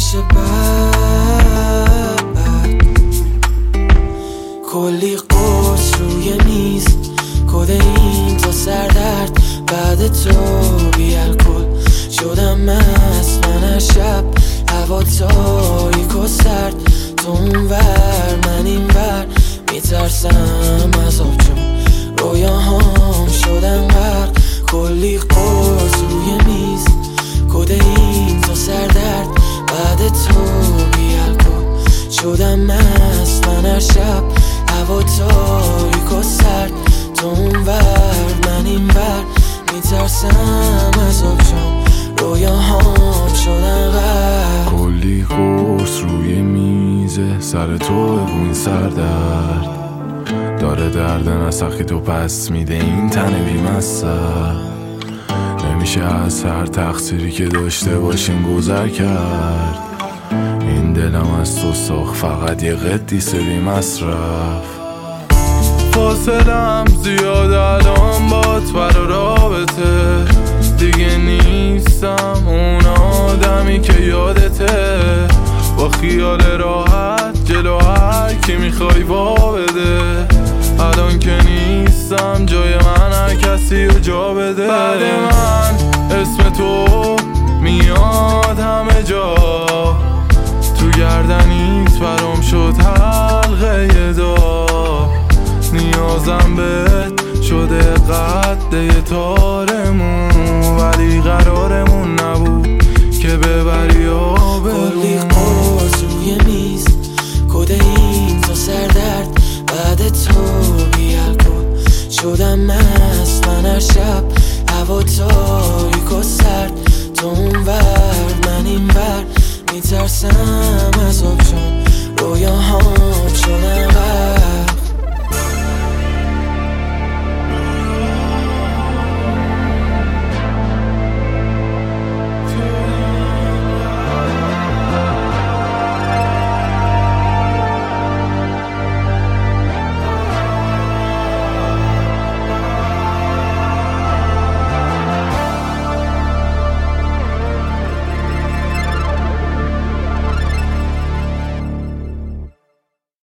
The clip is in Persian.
میشه بعد کلی قرص روی میز، کدئین تا سردرد، بعد تو بی الکل شدم مست من هر شب، هوا تاریک و سرد، تو اونور من اینور، میترسم از آب چون رویاهام شدن غرق، کلی قرص روی میز، کدئین تا سردرد، بعد تو بی الکل شدم مست من هر شب، هوا تاریک و سرد، تو اونور من اینور، میترسم از آب چون رویاهام شدن غرق. کلی قرص روی میزه، سر تو بگوین سردرد داره درد نسخی تو پس میده این تن بیمصر، نمیشه از هر تقصیری که داشته باشیم گذر کرد، این دلم از تو ساخت فقط یه قدیس بی مصرف، فاصلم زیاد الان بات برا رابطه، دیگه نیستم اون آدمی که یادته، با خیال راحت جلو هر کی میخوای وا بده، الان که نیستم جای من هر کسی رو جا بده، بعد من اسم تو میاد همه جا، تو گردنیت برام شد حلقه دار، نیازم بهت شده قد تارمون، ولی قرارمون نبود که ببری آبرون. کلی قرص روی میز، کدئین تا سردرد، بعد تو بی الکل شدم مست من هر شب، هوا تاریک و سرد، تو اونور من اینور، میترسم از آب چون رویاهام شدن غرق.